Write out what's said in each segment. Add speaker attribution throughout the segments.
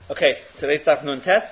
Speaker 1: Okay, today's Daf Nun Tes.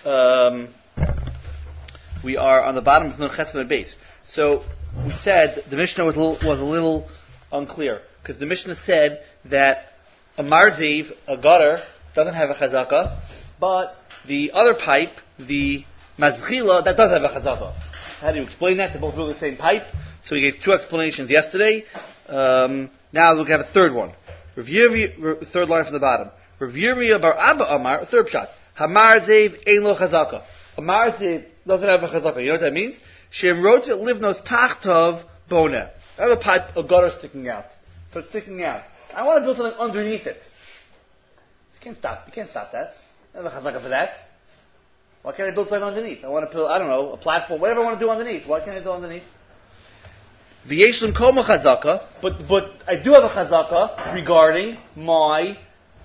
Speaker 1: We are on the bottom of Nun Chesed Beis. So we said the Mishnah was a little unclear because the Mishnah said that a marziv, a gutter, doesn't have a chazaka, but the other pipe, the mazchila, that does have a chazaka. How do you explain that? They're both really the same pipe. So we gave two explanations yesterday. Now we'll have a third one. Third line from the bottom. Rav Yirmiyah bar Abba Amar, third shot. Hamarzev ein lo chazaka. A marzev doesn't have a chazaka. You know what that means? Shem wrote it livnos tachtov boneh. I have a pipe, a gutter sticking out. So it's sticking out. I want to build something underneath it. You can't stop that. I don't have a chazaka for that. Why can't I build something underneath? I want to build, I don't know, a platform, whatever I want to do underneath. Why can't I do underneath? V'yeshlim koma chazaka, but I do have a chazaka regarding my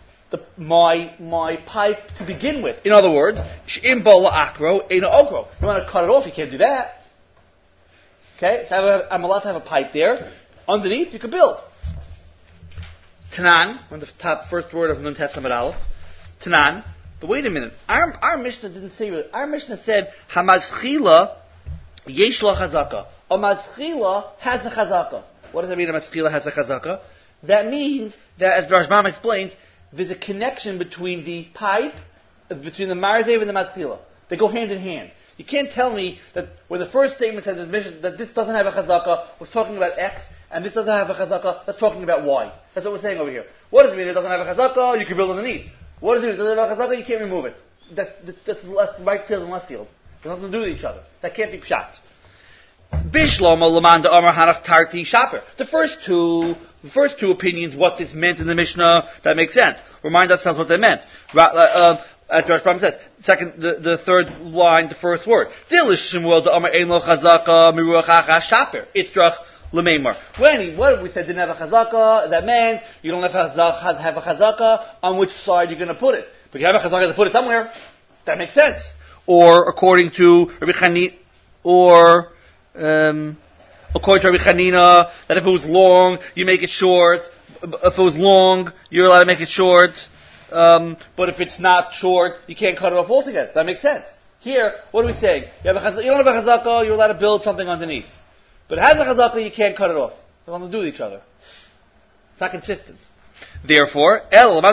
Speaker 1: pipe to begin with. In other words, she'im bo la'akro eina okro. You want to cut it off, you can't do that. Okay, so I'm allowed to have a pipe there. Underneath, you can build. Tanan, on the top first word of Nun Tes Amud Aleph. Tanan. But wait a minute. Our Mishnah didn't say it. Our Mishnah said hamazchila yesh lo chazaka. A mazchila has a chazaka. What does that mean? A mazchila has a chazaka. That means that, as Rashbam explains, there's a connection between the pipe, between the marzev and the mazchila. They go hand in hand. You can't tell me that when the first statement said that this doesn't have a chazaka, was talking about X, and this doesn't have a chazaka, that's talking about Y. That's what we're saying over here. What does it mean? It doesn't have a chazaka, you can build underneath. What does it mean? It doesn't have a chazaka, you can't remove it. That's right field and left field. It has nothing to do with each other. That can't be pshat. Bishlama Lamanda Amar Hanach Tarti Shaper. The first two opinions, what this meant in the Mishnah, that makes sense. Remind ourselves what they meant. As the Rashbam says, the third line, the first word. Dilish Shemuel the Amar Ein Lo Chazaka Miruach Hacha Shaper. Itzrach L'Meimar. What we said didn't have a chazaka, that meant you don't have a chazaka on which side you're going to put it. But you have a chazaka to put it somewhere. That makes sense. Or according to Rabbi Chanina, according to Rabbi Chanina, that if it was long, you make it short. If it was long, you're allowed to make it short. But if it's not short, you can't cut it off altogether. That makes sense. Here, what are we saying? You don't have a chazaka, you're allowed to build something underneath. But it has a chazaka, you can't cut it off. It has nothing to do with each other. It's not consistent. Therefore, what's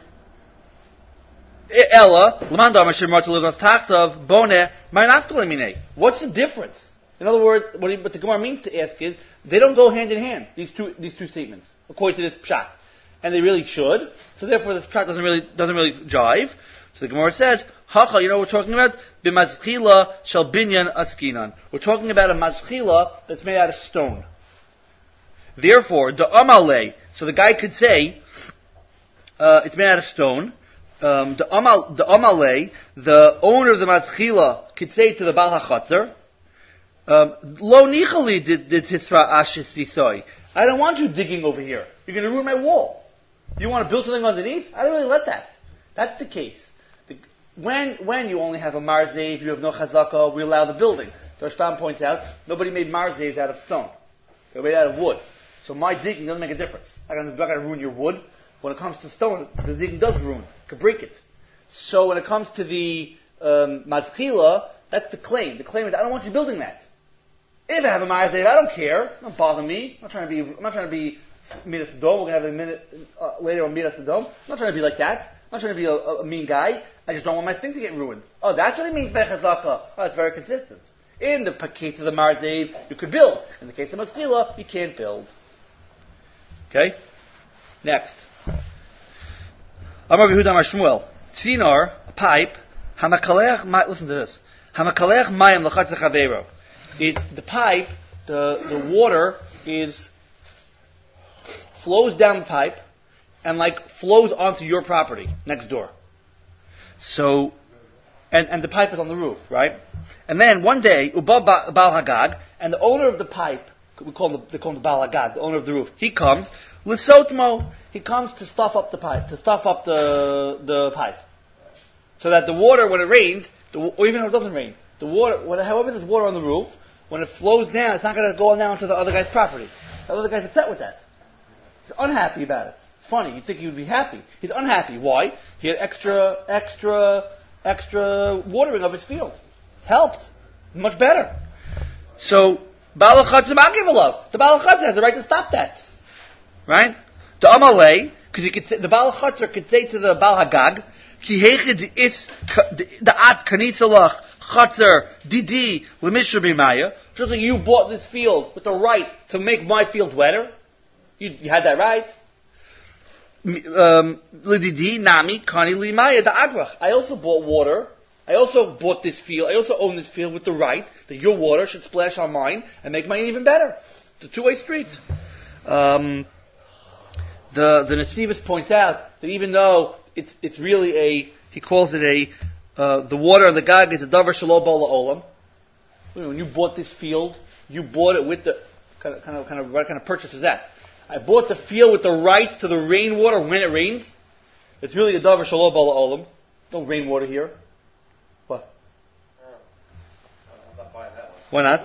Speaker 1: the difference? In other words, what the Gemara means to ask is, they don't go hand in hand, these two statements, according to this pshat. And they really should. So therefore this pshat doesn't really jive. So the Gemara says, Hacha, you know what we're talking about? B'mazchila shel binyan askinan. We're talking about a mazchila that's made out of stone. Therefore, the amale, so the guy could say, it's made out of stone. The amale, the owner of the mazchila, could say to the Baal HaChatzer, Lo nichali did tisra ashis disoi. I don't want you digging over here. You're going to ruin my wall. You want to build something underneath? I don't really let that. That's the case. When you only have a marzev, you have no chazaka, we allow the building. The Rashbam points out, nobody made marzevs out of stone. They're made out of wood. So my digging doesn't make a difference. I'm not going to ruin your wood. When it comes to stone, the digging does ruin. It could break it. So when it comes to the mazchila, that's the claim. The claim is, I don't want you building that. If I have a marzev, I don't care. Don't bother me. I'm not trying to be Midas Sodom. We're going to have a minute later on Midas Sodom. I'm not trying to be like that. I'm not trying to be a mean guy. I just don't want my thing to get ruined. Oh, that's what it means by chazaka. Oh, that's very consistent. In the case of the marzev, you could build. In the case of mazchila, you can't build. Okay? Next. Amar Yehuda Amar Shmuel. Tzinar, a pipe, listen to this. Hamakalech mayim l'chatz chavero. The pipe, the water flows down the pipe and flows onto your property next door. So, and the pipe is on the roof, right? And then one day, Uba Baal Hagag, and the owner of the pipe, they call him the Baal Hagag, the owner of the roof, he comes, L'sotmo, he comes to stuff up the pipe, the pipe. So that the water, when it rains, or even if it doesn't rain, the water, however there's water on the roof, when it flows down, it's not going to go down to the other guy's property. The other guy's upset with that. He's unhappy about it. It's funny. You'd think he would be happy. He's unhappy. Why? He had extra watering of his field. Helped. Much better. So, Baal HaChatzar Ma'akev Alav. The Baal HaChatzar has the right to stop that. Right? The Amalei, because the Baal HaChatzar could say to the Baal Hagag, Ki hechid is the at kanisalach chatzar didi lemishra b'maya. Just like you bought this field with the right to make my field wetter. You had that right. Lididi nami kani limaya the agrach. I also bought water. I also bought this field. I also own this field with the right that your water should splash on mine and make mine even better. It's a two-way street. The Nesivos points out that even though it's really he calls it the water on the gag is a davar shelo ba la'olam. When you bought this field, you bought it with the what kind of purchase is that? I bought the field with the right to the rainwater when it rains. It's really a davar shelo ba la'olam. No rainwater here. What?
Speaker 2: I'm not buying that one.
Speaker 1: Why not?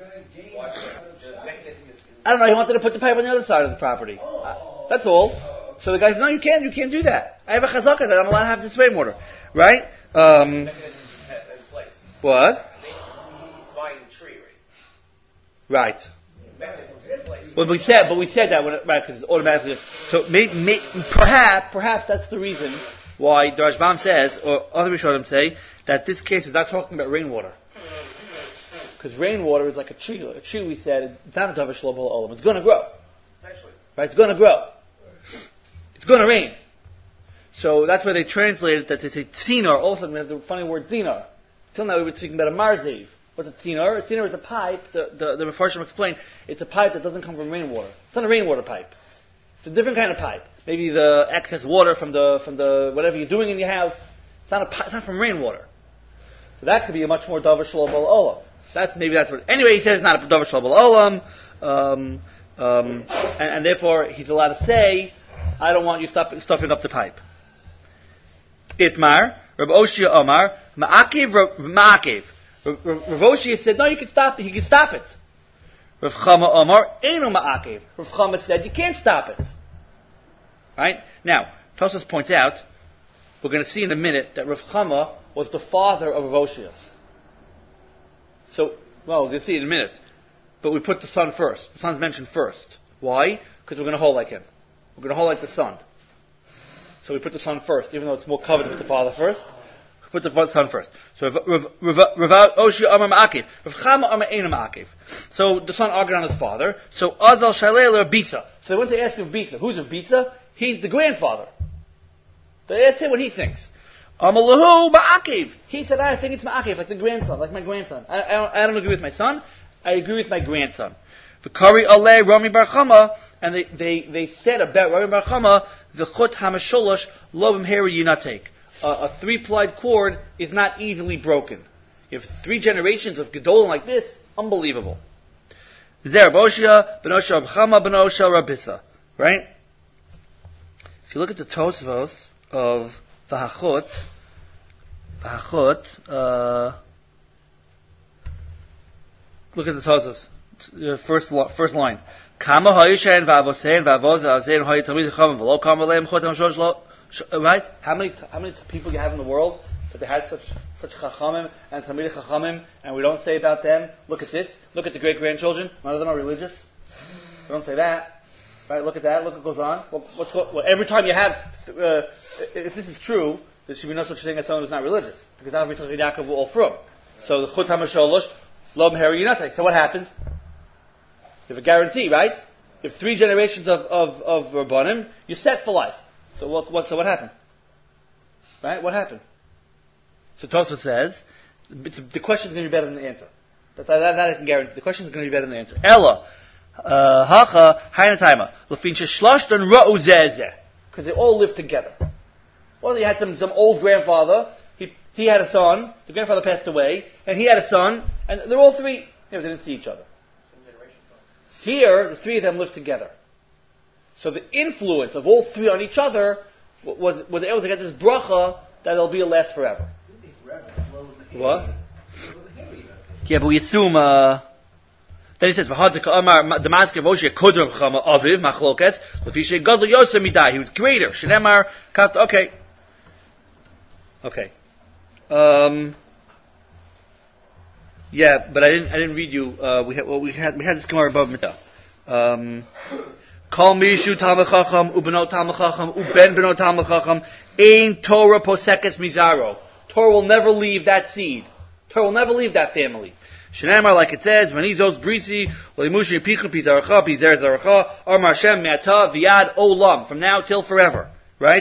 Speaker 1: I don't know. He wanted to put the pipe on the other side of the property. That's all. So the guy says, no, you can't do that. I have a chazaka that I'm allowed to have this rainwater. Right?
Speaker 2: In place.
Speaker 1: What?
Speaker 2: He's buying the tree,
Speaker 1: right?
Speaker 2: Mechanisms in place.
Speaker 1: Well, we said that right, because it's automatically. So perhaps that's the reason why the Rashbam says, or other Rishonim say, that this case is not talking about rainwater. Because rainwater is like a tree. A tree, we said, it's not a davar shelo ba la'olam. It's going to grow.
Speaker 2: Actually.
Speaker 1: Right? It's going to grow. It's going to rain. So that's why they translated that they say tzinar. Also, we have the funny word tzinar. Till now we were speaking about a marzev. What's a tzinar? A tzinar is a pipe. The Mefarshim explained it's a pipe that doesn't come from rainwater. It's not a rainwater pipe. It's a different kind of pipe. Maybe the excess water from the whatever you're doing in your house. It's not from rainwater. So that could be a much more davar shelo ba la'olam. That's what. Anyway, he says it's not a davar shelo ba la'olam, and therefore he's allowed to say, I don't want you stuffing up the pipe. Itmar, Rav Oshia Omar, Ma'akev. Rav Oshia said, no, you can stop it. He can stop it. Rav Chama Omar, Eino Ma'akev. Rav Chama said, you can't stop it. Right? Now, Tosfos points out, we're going to see in a minute that Rav Chama was the father of Rav Oshia. So, well, we're going to see in a minute. But we put the son first. The son's mentioned first. Why? Because we're going to hold like him. We're going to hold like the son. So we put the son first, even though it's more covered to put the father first. We put the son first. So Rav Oshia Amar Ma'akev, Rav Chama Amar Eino Ma'akev. So the son argued on his father. So Azal Shalei Rav Bisa. So they went to ask Rav Bisa. Who's Rav Bisa? He's the grandfather. They asked him what he thinks. Amar Lahu Ma'akev. He said, I think it's Ma'akev, like the grandson, like my grandson. I don't agree with my son. I agree with my grandson. V'kari alei Rami Bar Chama, and they said about Rami Bar Chama, the chut hamasholosh lo b'mheri yinatek. A three-plied cord is not easily broken. You have 3 generations of gedolim like this, unbelievable. Zer Boshia, Benoshia Rav Chama, Benoshia Rav Bisa. Right? If you look at the Tosfos of the Hachot, look at the Tosfos. First line. Kama hayishayin va'avosein va'avozazein hayi tamid chachamim v'lo kama leim chot hamshosh lo. Right? How many people you have in the world that they had such chachamim and tamid chachamim, and we don't say about them? Look at this. Look at the great grandchildren. None of them are religious. We don't say that. Right? Look at that. Look what goes on. Every time you have, if this is true, there should be no such thing as someone who's not religious, because Avram Yitzchak and Yaakov were all from. So the chut hamasholosh lo b'mheri yinatek. So what happened? You have a guarantee, right? You have 3 generations of Rabbanim, you're set for life. So what happened? Right? What happened? So Tosfos says, the question is going to be better than the answer. That I can guarantee. The question is going to be better than the answer. Ella, hacha, hayna lefin sheshloshton ra'u zeh. Because they all lived together. Well, you had some old grandfather, he had a son, the grandfather passed away, and he had a son, and they're all 3, they didn't see each other. Here, the 3 of them lived together. So the influence of all 3 on each other was able to get this bracha that it'll be a last forever. What? Yeah, but we assume, Then he says, "V'hadika Amar Damasker Moshe Kodram Chama Aviv Machlokes Lefishe Gadol Yosem Midai." He was greater. Shenemar Kat. Okay. Yeah, but I didn't read you. We had this Gemara above Mitzvah. Kol Mishu Talmid Chacham Ubenot Talmid Chacham Uben Benot Talmid Chacham Ein Torah Posekes Mizaro. Torah will never leave that seed. Torah will never leave that family. Shenamar, like it says, Vanizos Brisi Limushi Pichum Pizaracha Pizer Zaracha Amar Hashem Me'ata Viad Olam, from now till forever. Right?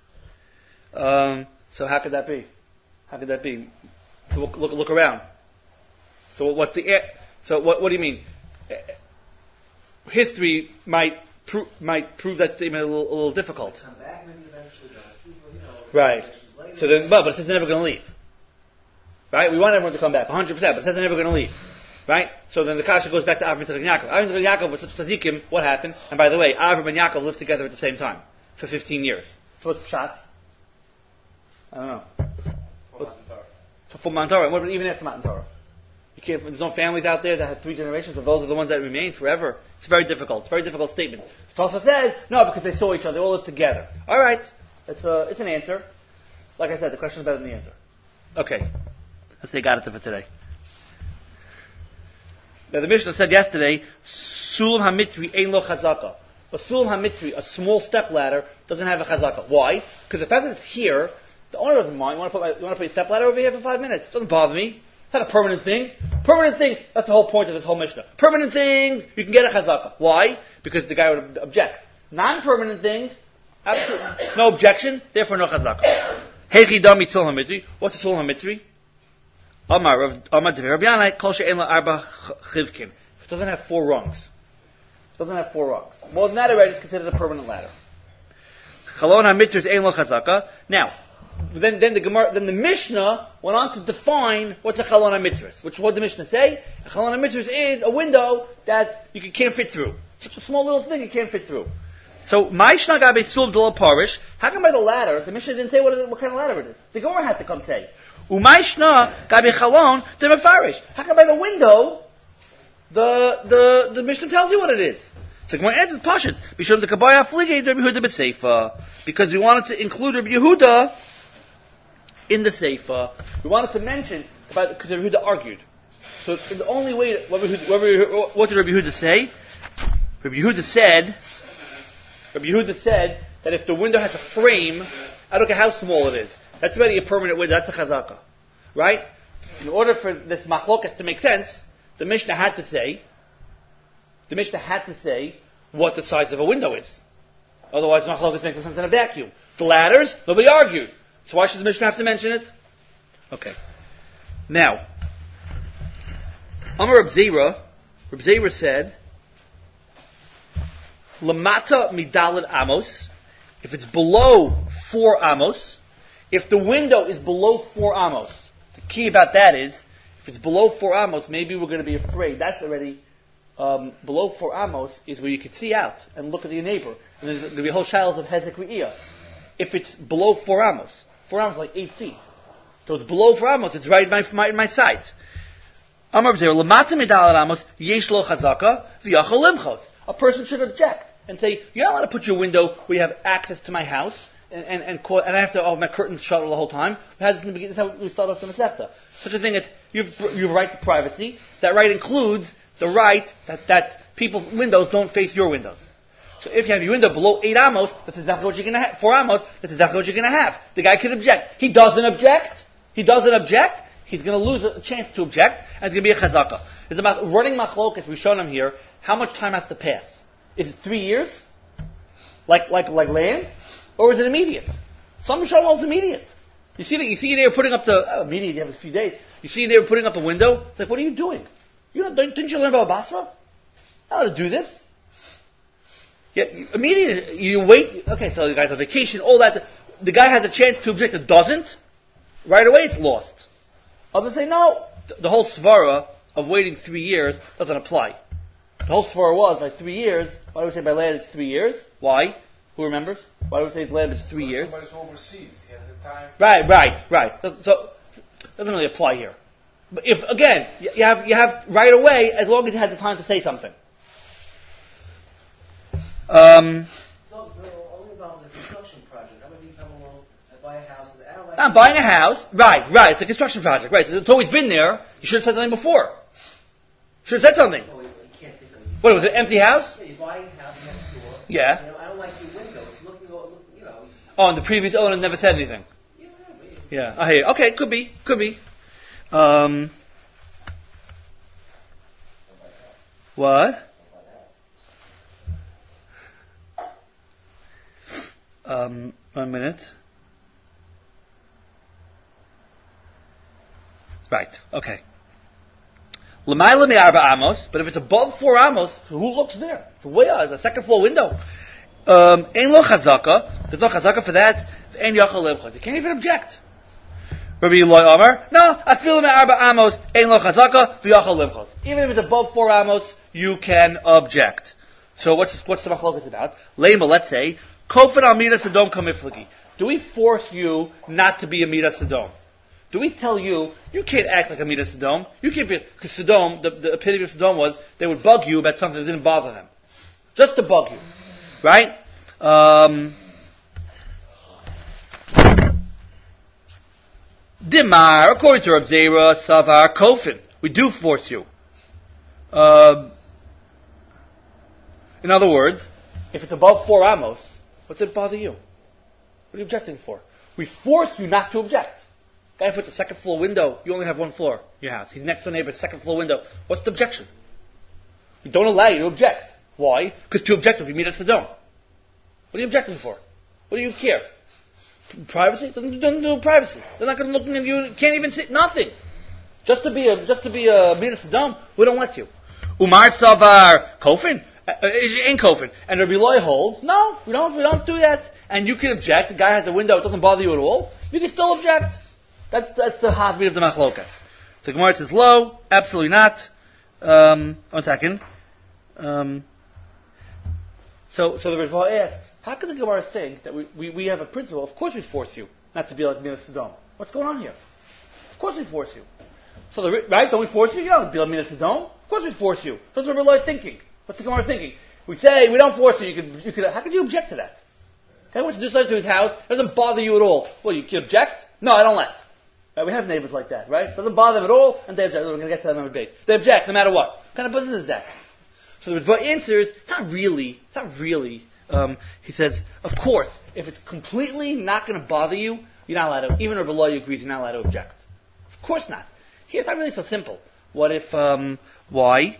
Speaker 1: So how could that be? How could that be? So look around. So what do you mean? History might prove that statement a little difficult.
Speaker 2: Come back, maybe eventually,
Speaker 1: right. So then, but it says they're never going to leave. Right? We want everyone to come back, 100%, but it says they're never going to leave. Right? So then the kasha goes back to Avram and Yaakov. Avram and Yaakov was such tzaddikim. What happened? And by the way, Avram and Yaakov lived together at the same time for 15 years. So what's pshat? I don't know. For Matan Torah. What about even after Matan Torah? There's no families out there that have 3 generations, and those are the ones that remain forever. It's very difficult. It's a very difficult statement. Tosfos says, no, because they saw each other, they all lived together. Alright, it's an answer. Like I said, the question is better than the answer. Okay, let's say got it for today. Now the Mishnah said yesterday, Sulam HaMitzri ein lo chazaka. A Sulam HaMitzri, a small step ladder, doesn't have a chazaka. Why? Because the fact that it's here, the owner doesn't mind. You want to put a step ladder over here for 5 minutes? It doesn't bother me. It's not a permanent thing. Permanent thing, that's the whole point of this whole Mishnah. Permanent things, you can get a chazaka. Why? Because the guy would object. Non-permanent things, absolutely no objection, therefore no chazaka. Hechi dami tzul hamitzri. What's a tzul hamitzri? Amar Devi Rabbi Yanai, kol she'en la arba chivkin. It doesn't have 4 rungs. It doesn't have 4 rungs. More than that already, it's considered a permanent ladder. Chalon hamitzri is ein lo chazaka. Now, then the Mishnah went on to define what's a chalon ha-mitzvahs. Which what the Mishnah say? A chalon ha-mitzvahs is a window that you can't fit through. It's such a small little thing you can't fit through. So, Ma'ishna gabe sulv de la parish. How come by the ladder, the Mishnah didn't say what kind of ladder it is? The Gemara had to come say. U'ma'ishna gabe chalon de mefarish. How come by the window, the Mishnah tells you what it is? So Gemara answers Pashut. Bishum de kabaya fligei Rabbi Yehuda b'seifa. Because we wanted to include Rabbi Yehuda in the Seifa. We wanted to mention about because Rabbi Yehuda argued. So the only way what did Rabbi Yehuda say? Rabbi Yehuda said that if the window has a frame, I don't care how small it is, that's already a permanent window. That's a chazaka, right? In order for this machlokas to make sense, the Mishnah had to say what the size of a window is. Otherwise, machlokas makes sense in a vacuum. The ladders, nobody argued. So why should the Mishnah have to mention it? Okay. Now, Amar Reb Zera said, Lamata midalad amos, if it's below 4 amos, if the window is below 4 amos, the key about that is, if it's below 4 amos, maybe we're going to be afraid. That's already, below 4 amos is where you can see out and look at your neighbor. And there's going to be a whole child of Hezek Re'iyah. If it's below 4 amos, 4 amos is like 8 feet. So it's below 4 amos, it's right in my sight. Amar B'Zera, Lamata midalad amos, yesh lo chazaka, v'yachol limchos. A person should object and say, you're not allowed to put your window where you have access to my house, and I have to have my curtains shut the whole time. That's how we start off the Masechta. Such a thing as, you have a right to privacy. That right includes the right that people's windows don't face your windows. So if you have your window below 8 amos, that's exactly what you're going to have. 4 amos, that's exactly what you're going to have. The guy can object. He doesn't object. He's going to lose a chance to object, and it's going to be a chazaka. It's about running machlokas. We've shown him here. How much time has to pass? Is it 3 years? Like land? Or is it immediate? Some Rishonim it's immediate. You see they were putting up immediate, you have a few days. You see they were putting up a window. It's like, what are you doing? Didn't you learn about Basra? How to do this? Yeah, immediately, you wait. Okay, so the guy's on vacation, all that. The guy has a chance to object. It doesn't. Right away, it's lost. Others say, no. The whole svara of waiting 3 years doesn't apply. The whole svara was, by 3 years, why do we say by land it's 3 years? Why? Who remembers? Why do we say land it's 3 years?
Speaker 2: Somebody's overseas. He has the time.
Speaker 1: Right. So, it doesn't really apply here. But if again, you have right away as long as you had the time to say something.
Speaker 3: So, only involves a construction project. How about you come along and buy a house? I don't like.
Speaker 1: I'm buying a house. Right. It's a construction project. Right. So it's always been there. You should have said something before. Should have said something.
Speaker 3: Oh, you can't say something.
Speaker 1: What, was it an empty house?
Speaker 3: Yeah, you're buying a house next door.
Speaker 1: Yeah.
Speaker 3: You know, I don't like your windows. You know.
Speaker 1: Oh, and the previous owner never said anything. Yeah, I hear you. Okay, could be. What? 1 minute. Right, okay. L'mayla me'arba amos, but if it's above 4 amos, who looks there? It's way out, it's a second floor window. Ein lo chazaka, there's no chazaka for that, ein yachal lebchaz. You can't even object. Rabbi Eloi Omer, no, afilu me'arba amos, ein lo chazaka, v'yachal lebchaz. Even if it's above 4 amos, you can object. So what's the machlokas about? Lema, let's say, kofan al midas adom kamiflagi. Do we force you not to be a midas adom? Do we tell you can't act like a midas Sodom? You can't be, because Sodom, the epitome of Sodom was they would bug you about something that didn't bother them, just to bug you, right? Dimar, according to Rav Zera, Savar, Kofin, we do force you. In other words, if it's above 4 amos, what's it bother you? What are you objecting for? We force you not to object. Guy puts a second floor window, you only have 1 floor in your house. He's next to a neighbor's second floor window. What's the objection? We don't allow you to object. Why? Because to object would be midas Sodom. What are you objecting for? What do you care? Privacy? Doesn't do privacy. They're not going to look at you. Can't even see nothing. Just to be a midas Sodom, we don't let you. Umar Savar Kofin? In Kofin. And Rabbi Eloi holds, no, we don't do that. And you can object. The guy has a window, it doesn't bother you at all. You can still object. That's the heartbeat of the machlokas. The Gemara says, "Lo, absolutely not." 1 second. So the Ritva asks, "How can the Gemara think that we have a principle? Of course we force you not to be like Minas Sodom. What's going on here? Of course we force you. So right? Don't we force you? You don't be like Minas Sodom. Of course we force you. That's what Ritva is thinking. What's the Gemara thinking? We say we don't force you. You could. How could you object to that? Guy wants to do something to his house. It doesn't bother you at all. Well, you can object. No, I don't let. Right, we have neighbors like that, right? It doesn't bother them at all, and they object. We're going to get to that on the base. They object no matter what. What kind of business is that? So the Ritva answers, it's not really. He says, of course, if it's completely not going to bother you, you're not allowed to, even if Rabbi agrees, you're not allowed to object. Of course not. Here, it's not really so simple. What if, why?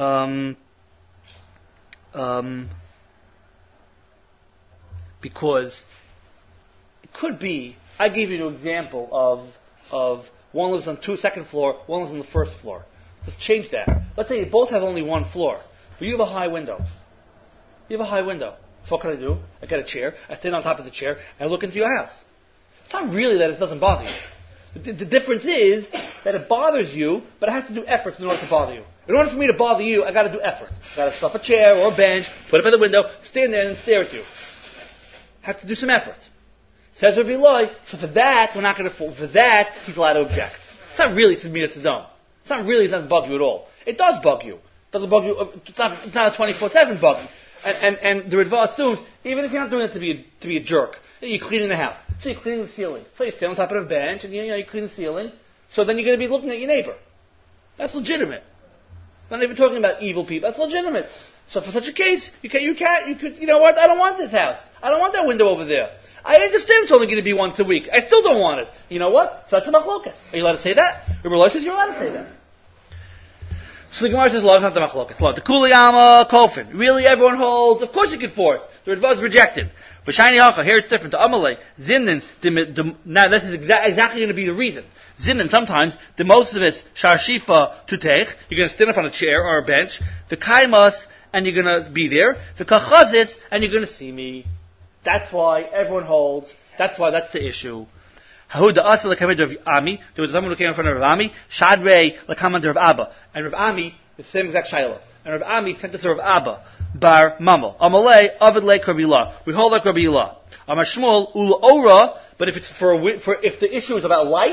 Speaker 1: Because it could be, I gave you an example of one lives on second floor, one lives on the first floor. Let's change that. Let's say you both have only 1 floor, but you have a high window. So what can I do? I get a chair, I stand on top of the chair, and I look into your house. It's not really that it doesn't bother you. The difference is that it bothers you, but I have to do efforts in order to bother you. In order for me to bother you, I got to do effort. I got to set up a chair or a bench, put it by the window, stand there and stare at you. I have to do some effort. Says Rabbi Eloi, so for that, we're not going to fall. For that, he's allowed to object. It's not really to me, it's Sodom. It doesn't bug you at all. It does bug you. It doesn't bug you. It's not a 24/7 bug. And the Ritva assumes, even if you're not doing it to be a jerk, you're cleaning the house. So you're cleaning the ceiling. So you stand on top of a bench and you clean the ceiling. So then you're going to be looking at your neighbor. That's legitimate. I'm not even talking about evil people. That's legitimate. So for such a case, you could, you know what? I don't want this house. I don't want that window over there. I understand it's only going to be once a week. I still don't want it. You know what? So that's a machlokas. Are you allowed to say that? Rabbi Eloi says you're allowed to say that. So the Gemara says, "Lo, it's not the machlokas. Lo, the kuliyama kofin." Really, everyone holds. Of course, you could force. The Ritva is rejected. For shiny hacha, here it's different. To amalei zinin. Now this is exactly going to be the reason. Zinin, sometimes the most of it's sharshifa tutech. You're going to stand up on a chair or a bench. The kaimas, and you're going to be there. The kachazis, and you're going to see me. That's why everyone holds. That's the issue. There was someone who came in front of Rav Ami, Shadrei l'kamad Rav Abba, and Rav Ami, the same exact shayla, and Rav Ami sent this to Rav Abba, bar Mamel, Amalei Avid Leik Rabbi Ilah. We hold like Rabbi Ilah. Amar Shmuel Ula Ora, but if it's if the issue is about light,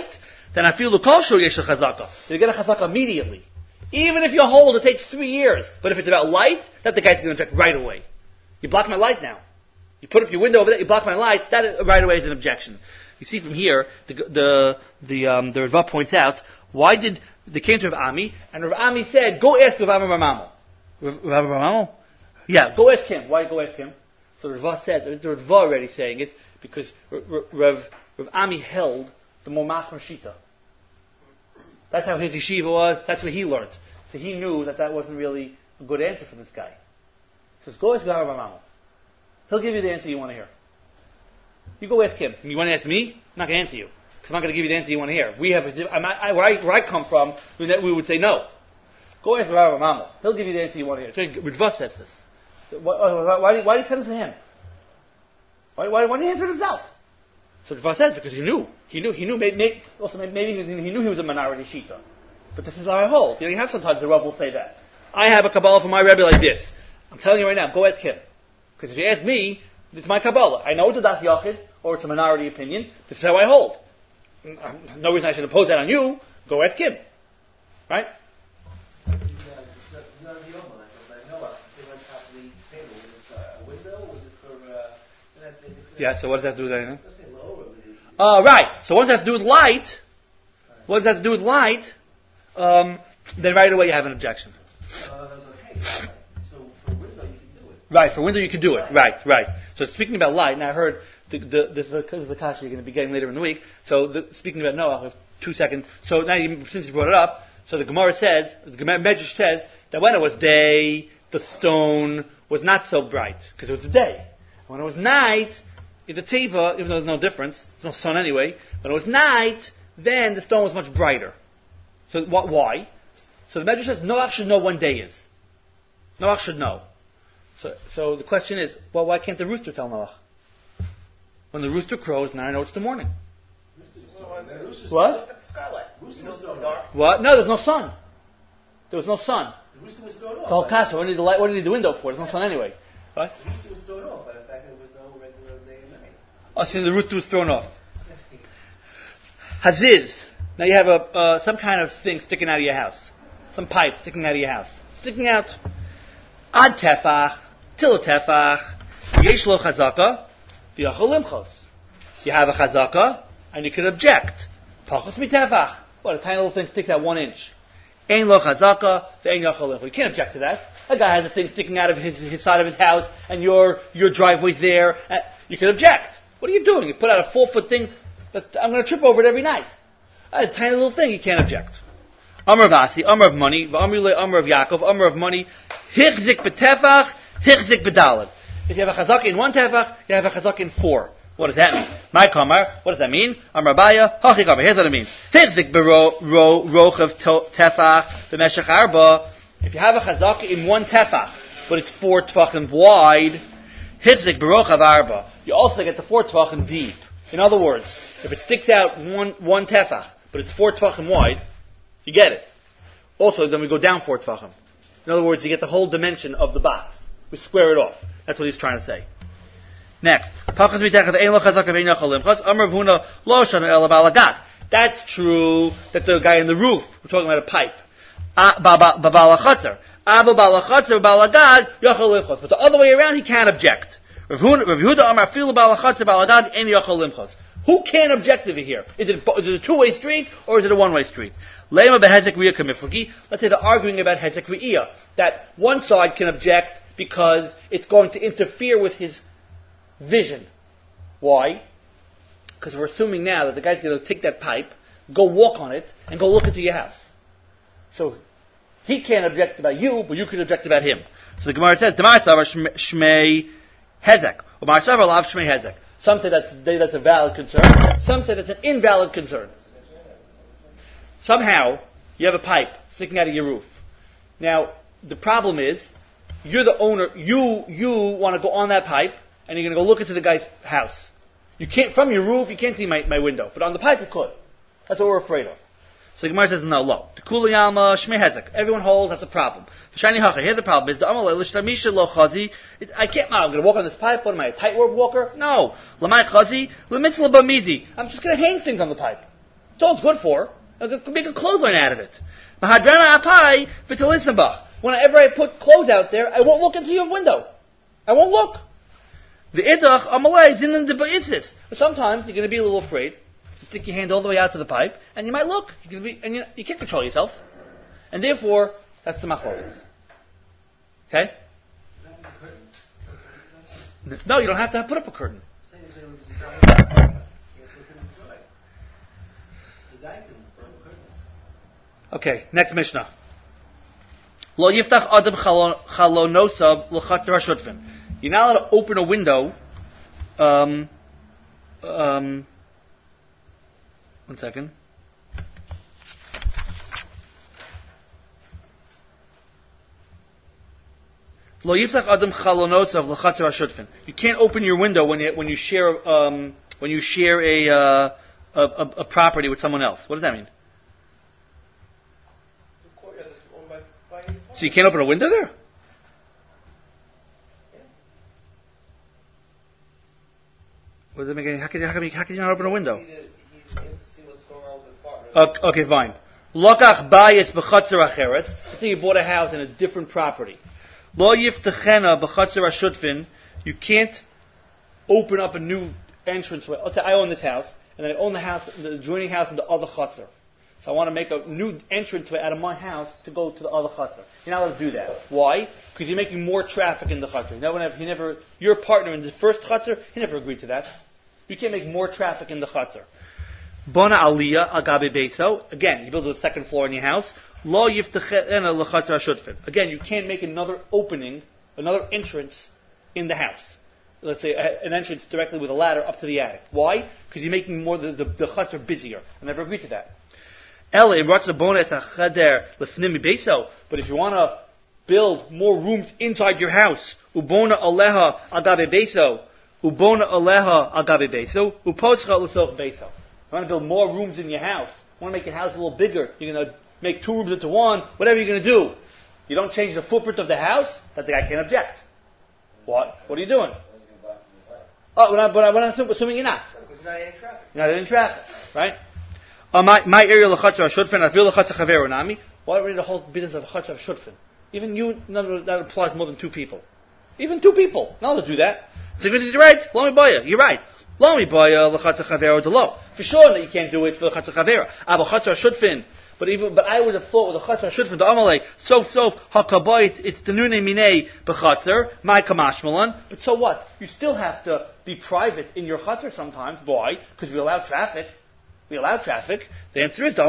Speaker 1: then I feel the kosher yesh chazaka. You get a chazaka immediately. Even if you hold, it takes 3 years. But if it's about light, that the guy's going to object right away. You block my light now. You put up your window over there, you block my light, that right away is an objection. You see from here, the Rava points out, why did they came to Rav Ami, and Rav Ami said, go ask Rav Ami Bar Mamel. Rav Ami Bar Mamel? Yeah, go ask him. Why go ask him? So the Rava says, the Rava already saying it, because Rav Ami held the more machmer shita. That's how his yeshiva was, that's what he learned. So he knew that wasn't really a good answer for this guy. He says, go ask Rav Ami Bar Mamel. He'll give you the answer you want to hear. You go ask him. You want to ask me? I'm not going to answer you. I'm not going to give you the answer you want to hear. We have where I come from, we would say no. Go ask Rav Ami Bar Mamel. He'll give you the answer you want to hear. So Ritva says this. So why did he send it to him? Why didn't he answer it himself? So Ritva says because he knew. Maybe he knew he was a minority shita. But this is how I hold. You have sometimes the Rav will say that. I have a Kabbalah for my Rebbe like this. I'm telling you right now, go ask him. Because if you ask me, it's my Kabbalah. I know it's a Das Yachid, or it's a minority opinion. This is how I hold. No reason I should impose that on you. Go ask him. Right? Yeah, so what does that do with anything? Right. So what does that have to do with light? What does that have to do with light? Then right away you have an objection. Right, for window you can do it. Right. So speaking about light, and I heard this is the kasha you're going to be getting later in the week. So speaking about Noah, I have 2 seconds. So now, since you brought it up, so the Gemara says, the Medrash says that when it was day, the stone was not so bright because it was day. When it was night, in the teva, even though there's no difference, there's no sun anyway. When it was night, then the stone was much brighter. So why? So the Medrash says Noach should know when day is. Noach should know. So the question is, well, why can't the rooster tell Noach? When the rooster crows, now I know it's the morning. What?
Speaker 2: Look at the skylight.
Speaker 1: What? No, there's no sun. There was no sun.
Speaker 3: The rooster was thrown off.
Speaker 1: The whole kasha. What do you need the light? What do you need the window for? There's no sun anyway. Right?
Speaker 3: The rooster was thrown off by the fact that there was no regular day and night.
Speaker 1: Oh, so the rooster was thrown off. Haziz. Now you have some kind of thing sticking out of your house. Some pipe sticking out of your house. Sticking out. Ad tefach. Til tefach. Yesh lo chazaka. V'yachol limchos. You have a chazaka, and you can object. Pachos mitefach. What, a tiny little thing sticks out 1 inch. Ein lo chazaka. Ve'ein yachol limchos. You can't object to that. A guy has a thing sticking out of his side of his house, and your driveway's there. You can object. What are you doing? You put out a 4-foot thing. I'm going to trip over it every night. A tiny little thing. You can't object. Amr of Asi, Amr of money, Amr of Yaakov, Amr of money. Hichzik b'tefach, hichzik b'dalad. If you have a chazak in 1 tefach, you have a chazak in 4. What does that mean? My kamar, what does that mean? Amr Abaya, hachi kamar. Here's what it means. Hichzik b'rochav tefach b'meshach arba. If you have a chazak in 1 tefach, but it's 4 tefachim wide, hichzik b'rochav arba. You also get the 4 tefachim deep. In other words, if it sticks out one tefach, but it's 4 tefachim wide, you get it. Also, then we go down 4 tefachim. In other words, you get the whole dimension of the box. We square it off. That's what he's trying to say. Next. That's true that the guy in the roof, we're talking about a pipe. But the other way around, he can't object. Who can object over here? Is it a 2-way street or is it a 1-way street? Let's say they're arguing about hezek re'iyah, that one side can object because it's going to interfere with his vision. Why? Because we're assuming now that the guy's going to take that pipe, go walk on it, and go look into your house. So he can't object about you, but you can object about him. So the Gemara says, Shmei hezek. Hezek. Some say that's a valid concern. Some say that's an invalid concern. Somehow, you have a pipe sticking out of your roof. Now, the problem is, you're the owner, you want to go on that pipe, and you're going to go look into the guy's house. You can't, from your roof, you can't see my window. But on the pipe, you could. That's what we're afraid of. So the Gemara says, no, lo. The Kuli Alma, Shmei Hezek. Everyone holds, that's a problem. Here the problem is, I can't, I'm going to walk on this pipe, what am I, a tightrope walker? No. Lamai Chazi, Lemitzla Bamidi. I'm just going to hang things on the pipe. It's all it's good for. I could make a clothesline out of it. Mahadrana apai v'telitzabach. Whenever I put clothes out there, I won't look into your window. I won't look. The idach amalei zinin de ba'itzis. Sometimes you're going to be a little afraid to stick your hand all the way out to the pipe, and you might look. You can't control yourself, and therefore that's the machlokas. Okay? No, you don't have to put up a curtain. Okay, next Mishnah. Lo yiftach adam chalonosav l'chatzer hashutfin. You're not allowed to open a window. One second. Lo yiftach adam chalonosav l'chatzer hashutfin. You can't open your window when you share a property with someone else. What does that mean? So you can't open a window there? What does that make any? How can you not open a window?
Speaker 2: See what's going on with his partner.
Speaker 1: Okay, fine. Lokach bayis b'chatzer acheres. Let's say you bought a house in a different property. Lo yiftachena b'chatzer hashutfin. You can't open up a new entranceway. Let's say I own this house, and then I own the house, the adjoining house, in the other chutzner. So I want to make a new entranceway out of my house to go to the other chutzner. You're not allowed to do that. Why? Because you're making more traffic in the chutzner. Your partner in the first chutzner, he never agreed to that. You can't make more traffic in the chutzner. Bona aliyah agabe beso. Again, you build the second floor in your house. Lo yiftachena l'chutzner hashutfin. Again, you can't make another opening, another entrance in the house. Let's say an entrance directly with a ladder up to the attic. Why? Because you're making more the chutzner busier. I never agreed to that. But if you want to build more rooms inside your house, ubona aleha agabe beso, ubona aleha agabe beso, upotzcha l'soch beso. You want to build more rooms in your house. You want to make your house a little bigger. You're going to make 2 rooms into 1. Whatever you're going to do, you don't change the footprint of the house. That the guy can't object. What? What are you doing? Oh, but I'm assuming you're not.
Speaker 2: Because you're not in traffic.
Speaker 1: You're not in traffic, right? My area l'chatzer hashutfin, I feel l'chatzer chaveru nami. Why do we need the whole business of chatzer hashutfin? Even you, that applies more than 2 people. Even 2 people, not allowed to do that. So you're right. Lo mi baya, you're right. Lo mi baya l'chatzer chaveru delo. For sure that you can't do it for the chatzer chaveru. Abel chatzer hashutfin. But I would have thought with the chatzer hashutfin the amalei sof hakabayit it's the nune minei b'chatzer my kamashmalan. But so what? You still have to be private in your chatzer sometimes. Why? Because we allow traffic. We allow traffic. The answer is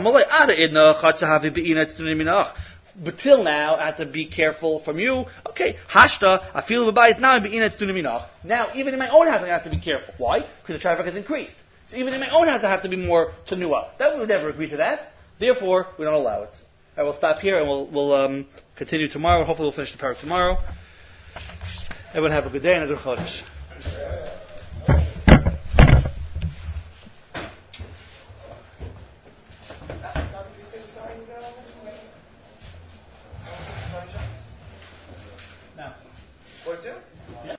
Speaker 1: but till now, I have to be careful from you. Okay, hashta, I feel the bias now. Now, even in my own house, I have to be careful. Why? Because the traffic has increased. So even in my own house, I have to be more tanua. That we would never agree to that. Therefore, we don't allow it. I will stop here and we'll continue tomorrow. Hopefully, we'll finish the parak tomorrow. Everyone have a good day and a good chodesh.